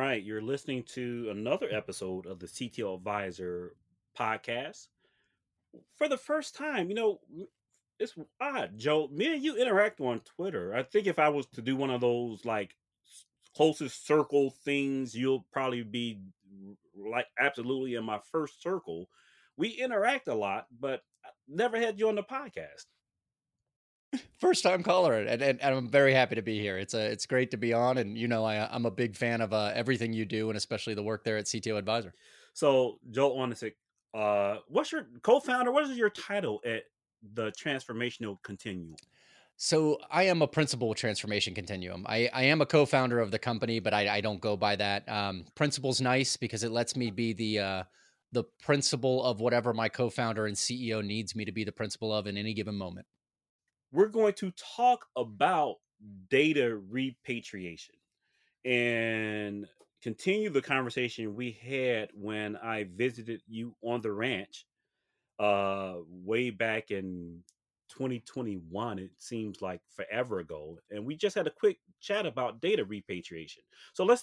right, you're listening to another episode of the CTO Advisor podcast. For the first time, it's odd, Joe. Me and you interact on Twitter. I think if I was to do one of those like closest circle things, you'll probably be like absolutely in my first circle. We interact a lot, but I never had you on the podcast. First time caller, and I'm very happy to be here. It's great to be on, and I'm a big fan of everything you do, and especially the work there at CTO Advisor. So, Joe, on to say, what's your co-founder? What is your title at the Transformational Continuum? So I am a principal transformation continuum. I am a co-founder of the company, but I don't go by that. Principal's nice because it lets me be the principal of whatever my co-founder and CEO needs me to be the principal of in any given moment. We're going to talk about data repatriation and continue the conversation we had when I visited you on the ranch way back in 2021. It seems like forever ago. And we just had a quick chat about data repatriation. So let's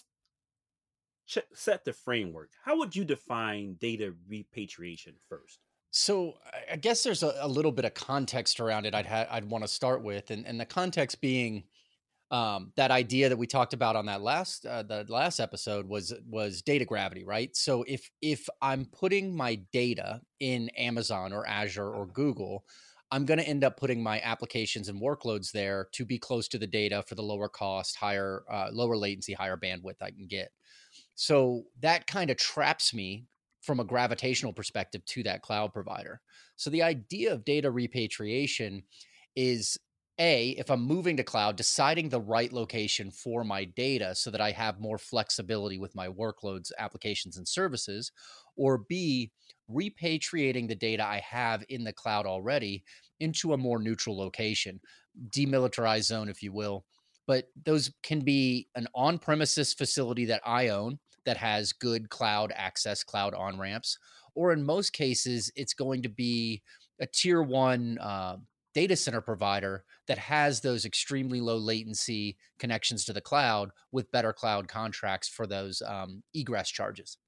set the framework. How would you define data repatriation first? So I guess there's a little bit of context around it. I'd want to start with, and the context being that idea that we talked about on that last episode was data gravity, right? So if I'm putting my data in Amazon or Azure or Google, I'm going to end up putting my applications and workloads there to be close to the data for the lower cost, higher, lower latency, higher bandwidth I can get. So that kind of traps me from a gravitational perspective to that cloud provider. So the idea of data repatriation is if I'm moving to cloud, deciding the right location for my data so that I have more flexibility with my workloads, applications, and services, or B, repatriating the data I have in the cloud already into a more neutral location, demilitarized zone, if you will. But those can be an on premises facility that I own that has good cloud access, cloud on ramps, or in most cases, it's going to be a tier one data center provider that has those extremely low latency connections to the cloud with better cloud contracts for those egress charges.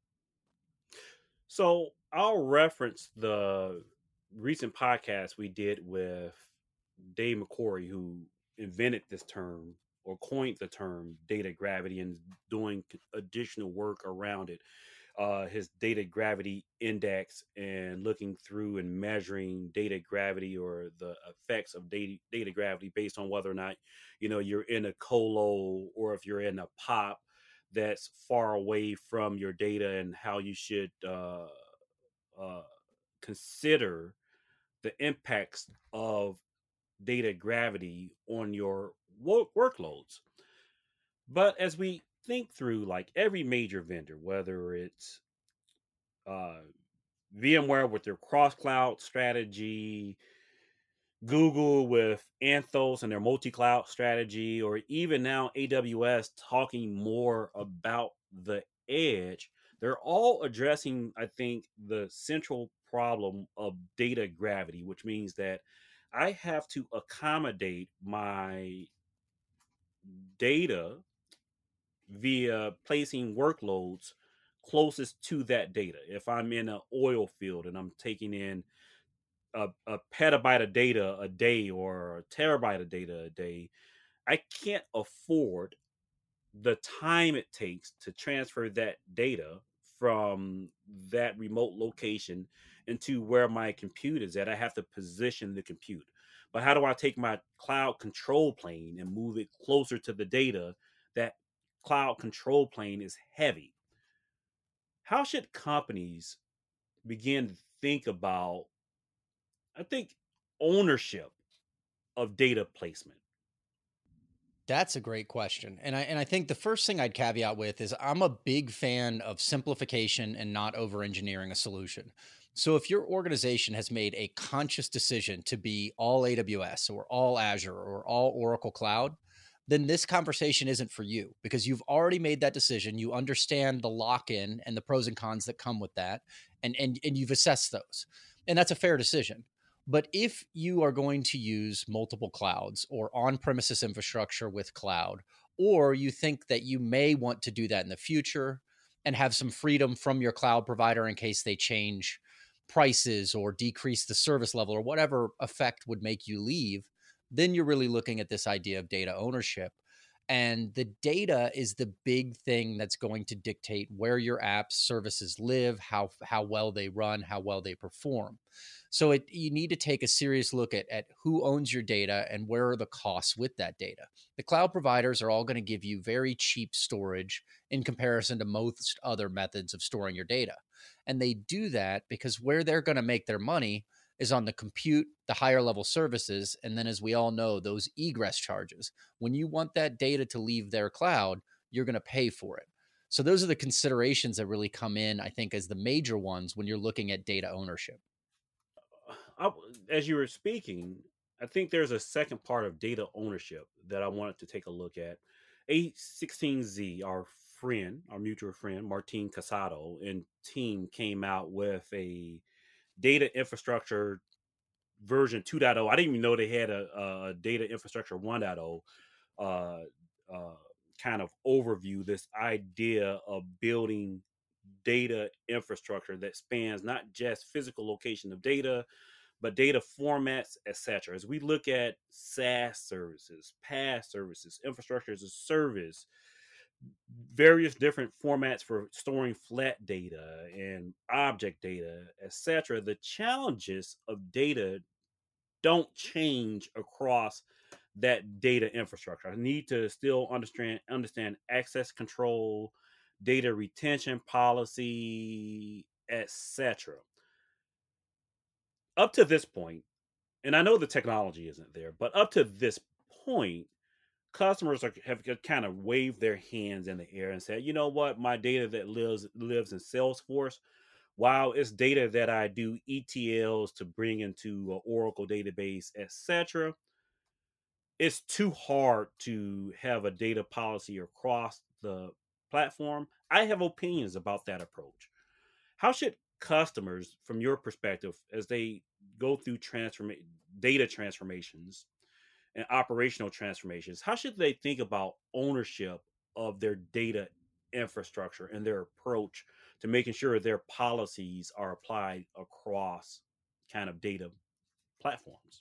So I'll reference the recent podcast we did with Dave McCory, who invented this term or coined the term data gravity and doing additional work around it. His data gravity index and looking through and measuring data gravity or the effects of data gravity based on whether or not you're in a colo or if you're in a pop that's far away from your data and how you should uh, consider the impacts of data gravity on your workloads. But as we think through, like every major vendor, whether it's uh, VMware with their cross cloud strategy, Google with Anthos and their multi cloud strategy, or even now AWS talking more about the edge, they're all addressing, I think, the central problem of data gravity, which means that I have to accommodate my data via placing workloads closest to that data. If I'm in an oil field and I'm taking in a petabyte of data a day or a terabyte of data a day, I can't afford the time it takes to transfer that data from that remote location into where my compute is at. I have to position the compute. But how do I take my cloud control plane and move it closer to the data? That cloud control plane is heavy. How should companies begin to think about, I think, ownership of data placement? That's a great question. And I think the first thing I'd caveat with is I'm a big fan of simplification and not over engineering a solution. So if your organization has made a conscious decision to be all AWS or all Azure or all Oracle Cloud, then this conversation isn't for you because you've already made that decision. You understand the lock-in and the pros and cons that come with that, and you've assessed those. And that's a fair decision. But if you are going to use multiple clouds or on premises infrastructure with cloud, or you think that you may want to do that in the future and have some freedom from your cloud provider in case they change prices or decrease the service level or whatever effect would make you leave, then you're really looking at this idea of data ownership. And the data is the big thing that's going to dictate where your apps services live, how well they run, how well they perform. So you need to take a serious look at who owns your data and where are the costs with that data. The cloud providers are all going to give you very cheap storage in comparison to most other methods of storing your data. And they do that because where they're going to make their money is on the compute, the higher level services. And then, as we all know, those egress charges. When you want that data to leave their cloud, you're going to pay for it. So, those are the considerations that really come in, I think, as the major ones when you're looking at data ownership. I, as you were speaking, I think there's a second part of data ownership that I wanted to take a look at. A16Z, our friend, our mutual friend, Martin Casado, and team came out with a data infrastructure version 2.0. I didn't even know they had a data infrastructure 1.0 uh, uh, kind of overview. This idea of building data infrastructure that spans not just physical location of data, but data formats, etc. As we look at SaaS services, PaaS services, infrastructure as a service, various different formats for storing flat data and object data, etc. The challenges of data don't change across that data infrastructure. I need to still understand access control, data retention policy, etc. Up to this point, and I know the technology isn't there, but up to this point, customers have kind of waved their hands in the air and said, you know what, my data that lives in Salesforce, while it's data that I do ETLs to bring into an Oracle database, etc., it's too hard to have a data policy across the platform. I have opinions about that approach. How should customers, from your perspective, as they go through data transformations and operational transformations, how should they think about ownership of their data infrastructure and their approach to making sure their policies are applied across kind of data platforms?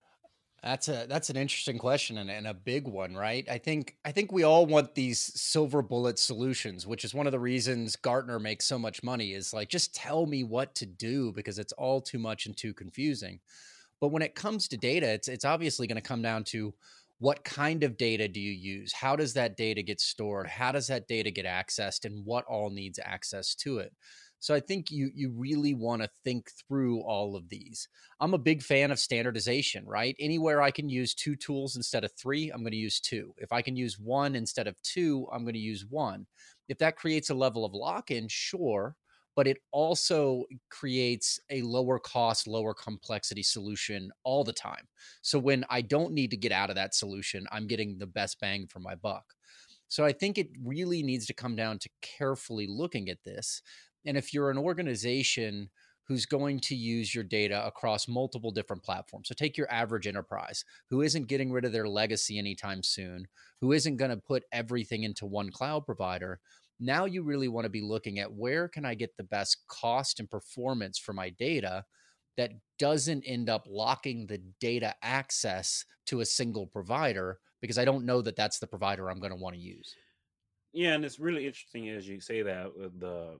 That's an interesting question and a big one, right? I think we all want these silver bullet solutions, which is one of the reasons Gartner makes so much money is like just tell me what to do because it's all too much and too confusing. But when it comes to data, it's obviously going to come down to what kind of data do you use? How does that data get stored? How does that data get accessed and what all needs access to it? So I think you really want to think through all of these. I'm a big fan of standardization, right? Anywhere I can use two tools instead of three, I'm going to use two. If I can use one instead of two, I'm going to use one. If that creates a level of lock-in, sure, but it also creates a lower cost, lower complexity solution all the time. So when I don't need to get out of that solution, I'm getting the best bang for my buck. So I think it really needs to come down to carefully looking at this. And if you're an organization who's going to use your data across multiple different platforms. So take your average enterprise who isn't getting rid of their legacy anytime soon, who isn't going to put everything into one cloud provider. Now you really want to be looking at where can I get the best cost and performance for my data that doesn't end up locking the data access to a single provider because I don't know that that's the provider I'm going to want to use. Yeah, and it's really interesting as you say that with the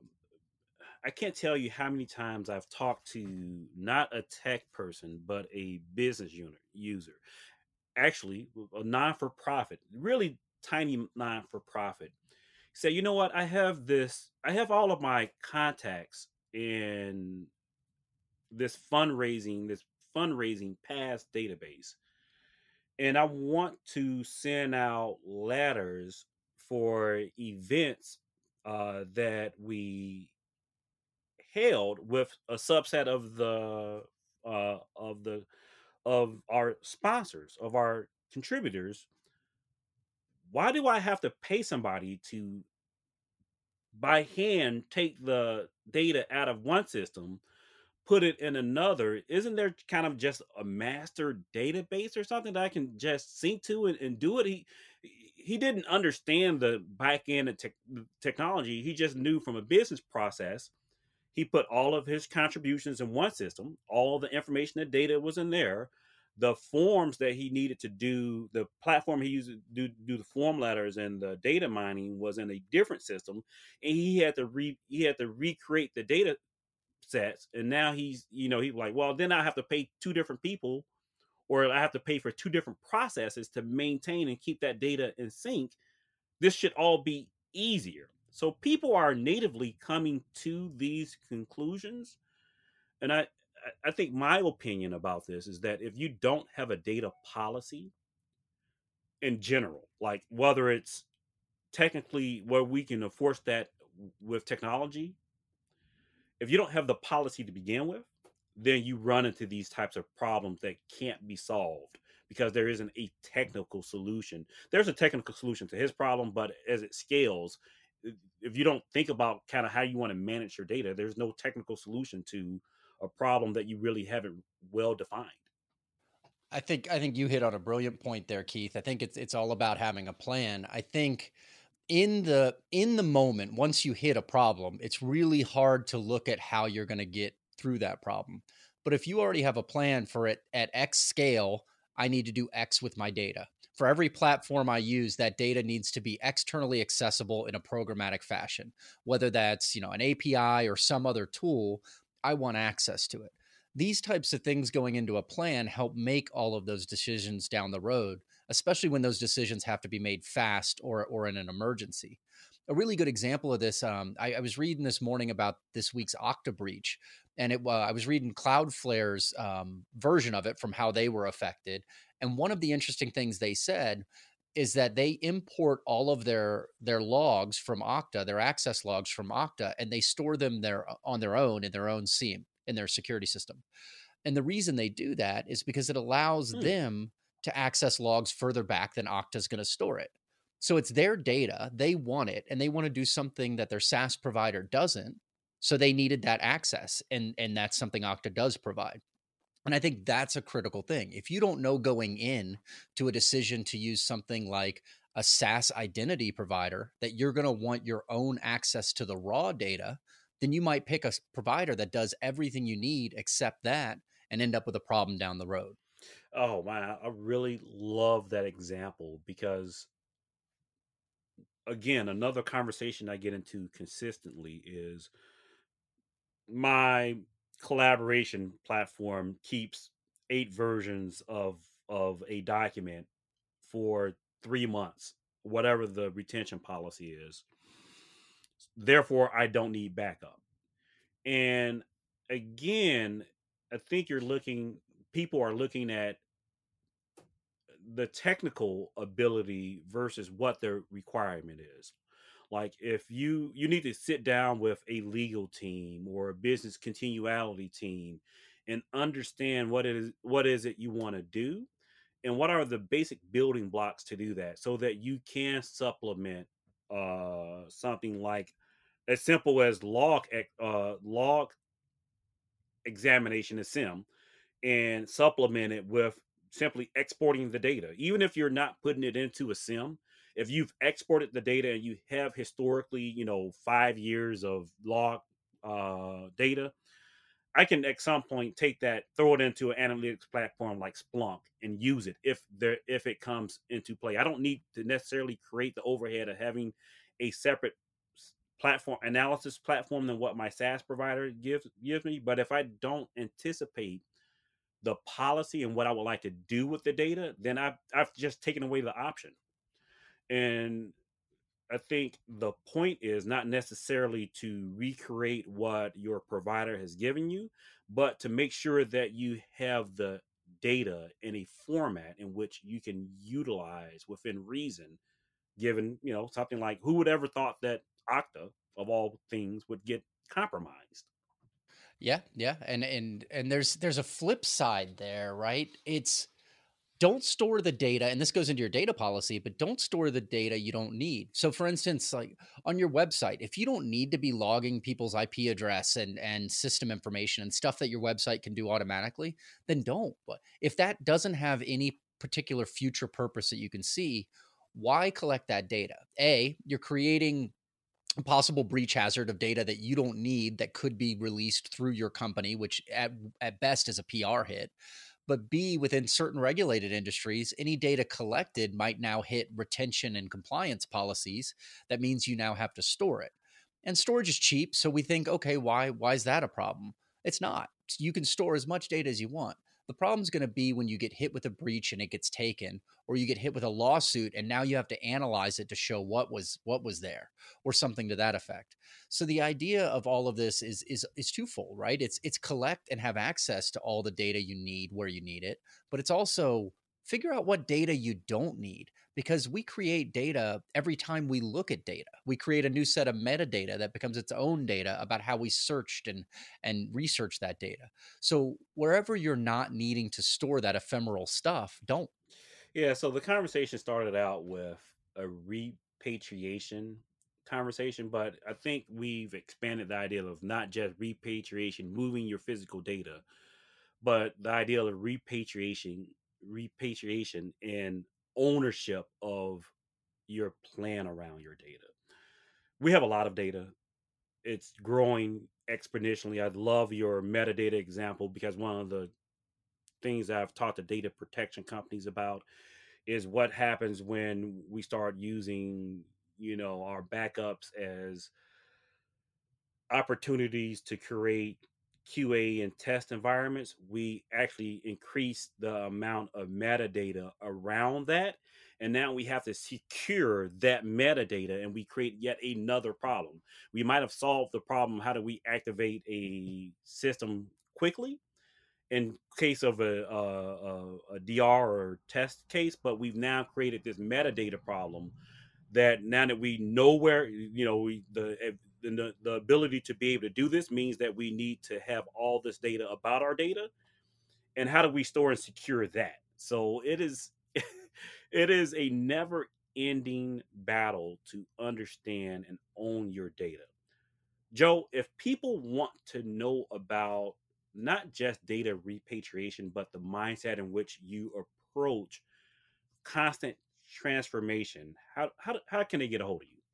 I can't tell you how many times I've talked to not a tech person, but a business unit user. Actually, a non for profit, really tiny non for profit. Say, you know what? I have all of my contacts in this fundraising past database. And I want to send out letters for events that we held with a subset of the of our sponsors, of our contributors. Why do I have to pay somebody to by hand take the data out of one system, put it in another? Isn't there kind of just a master database or something that I can just sync to and do it? he didn't understand the back end of technology. He just knew from a business process. He put all of his contributions in one system. All the information and data was in there. The forms that he needed to do, the platform he used to do the form letters and the data mining was in a different system, and he had to recreate the data sets. And now he's like, well, then I have to pay two different people, or I have to pay for two different processes to maintain and keep that data in sync. This should all be easier. So people are natively coming to these conclusions. And I think my opinion about this is that if you don't have a data policy in general, like whether it's technically where we can enforce that with technology, if you don't have the policy to begin with, then you run into these types of problems that can't be solved because there isn't a technical solution. There's a technical solution to his problem, but as it scales, if you don't think about kind of how you want to manage your data, there's no technical solution to a problem that you really haven't well defined. I think you hit on a brilliant point there, Keith. I think it's all about having a plan. I think in the moment, once you hit a problem, it's really hard to look at how you're going to get through that problem. But if you already have a plan for it at X scale, I need to do X with my data. For every platform I use, that data needs to be externally accessible in a programmatic fashion, whether that's, an API or some other tool. I want access to it. These types of things going into a plan help make all of those decisions down the road, especially when those decisions have to be made fast or in an emergency. A really good example of this, I was reading this morning about this week's Okta breach, and I was reading Cloudflare's version of it from how they were affected. And one of the interesting things they said is that they import all of their logs from Okta, their access logs from Okta, and they store them there on their own in their own SIEM in their security system. And the reason they do that is because it allows Hmm. them to access logs further back than Okta's going to store it. So it's their data, they want it, and they want to do something that their SaaS provider doesn't. So they needed that access, and that's something Okta does provide. And I think that's a critical thing. If you don't know going in to a decision to use something like a SaaS identity provider, that you're going to want your own access to the raw data, then you might pick a provider that does everything you need except that and end up with a problem down the road. Oh man, I really love that example because again, another conversation I get into consistently is my collaboration platform keeps 8 versions of a document for 3 months, whatever the retention policy is. Therefore, I don't need backup. And again, I think people are looking at the technical ability versus what their requirement is. Like if you need to sit down with a legal team or a business continuity team and understand what is it you want to do and what are the basic building blocks to do that so that you can supplement something like as simple as log examination of sim and supplement it with simply exporting the data. Even if you're not putting it into a sim, if you've exported the data and you have historically, 5 years of log data, I can at some point take that, throw it into an analytics platform like Splunk and use it if it comes into play. I don't need to necessarily create the overhead of having a separate platform analysis platform than what my SaaS provider gives me. But if I don't anticipate the policy and what I would like to do with the data, then I've just taken away the option. And I think the point is not necessarily to recreate what your provider has given you, but to make sure that you have the data in a format in which you can utilize within reason, given, something like who would ever thought that Okta of all things would get compromised. Yeah, yeah. And there's a flip side there, right? It's don't store the data, and this goes into your data policy, but don't store the data you don't need. So for instance, like on your website, if you don't need to be logging people's IP address and system information and stuff that your website can do automatically, then don't. But if that doesn't have any particular future purpose that you can see, Why collect that data? A, you're creating a possible breach hazard of data that you don't need that could be released through your company, which at best is a PR hit. But B, within certain regulated industries, any data collected might now hit retention and compliance policies. That means you now have to store it. And storage is cheap, so we think, okay, why is that a problem? It's not. You can store as much data as you want. The problem is going to be when you get hit with a breach and it gets taken, or you get hit with a lawsuit and now you have to analyze it to show what was there, or something to that effect. So the idea of all of this is twofold, right? It's collect and have access to all the data you need where you need it, but it's also figure out what data you don't need, because we create data every time we look at data. We create a new set of metadata that becomes its own data about how we searched and researched that data. So wherever you're not needing to store that ephemeral stuff, don't. Yeah, so the conversation started out with a repatriation conversation, but I think we've expanded the idea of not just repatriation, moving your physical data, but the idea of repatriation and ownership of your plan around your data. We have a lot of data. It's growing exponentially. I love your metadata example because one of the things I've talked to data protection companies about is what happens when we start using, our backups as opportunities to create QA and test environments. We actually increase the amount of metadata around that. And now we have to secure that metadata and we create yet another problem. We might have solved the problem. How do we activate a system quickly? In case of a DR or test case, but we've now created this metadata problem that now that we know where, the ability to be able to do this means that we need to have all this data about our data, and how do we store and secure that? So it is it is a never ending battle to understand and own your data. Joe, if people want to know about not just data repatriation, but the mindset in which you approach constant transformation, how can they get a hold of you?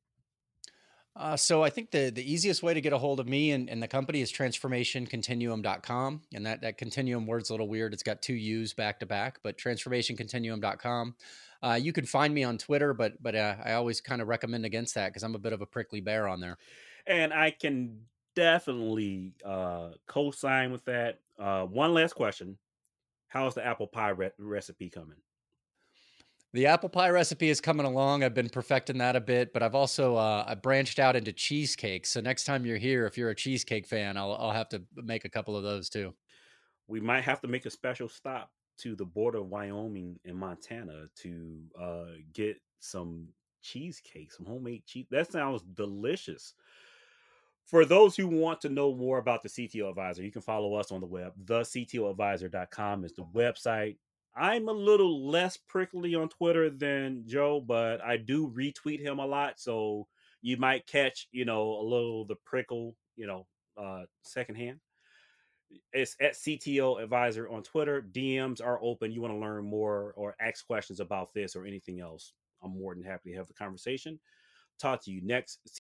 So I think the easiest way to get a hold of me and the company is transformationcontinuum.com. And that continuum word's a little weird. It's got two U's back to back, but transformationcontinuum.com. You can find me on Twitter, but I always kind of recommend against that because I'm a bit of a prickly bear on there. And I can definitely co-sign with that. One last question: how's the apple pie recipe coming? The apple pie recipe is coming along. I've been perfecting that a bit, but I've also I branched out into cheesecake. So next time you're here, if you're a cheesecake fan, I'll have to make a couple of those too. We might have to make a special stop to the border of Wyoming and Montana to get some cheesecake, some homemade cheese. That sounds delicious. For those who want to know more about the CTO Advisor, you can follow us on the web. TheCTOadvisor.com is the website. I'm a little less prickly on Twitter than Joe, but I do retweet him a lot. So you might catch, a little the prickle, secondhand. It's at CTO Advisor on Twitter. DMs are open. You want to learn more or ask questions about this or anything else, I'm more than happy to have the conversation. Talk to you next.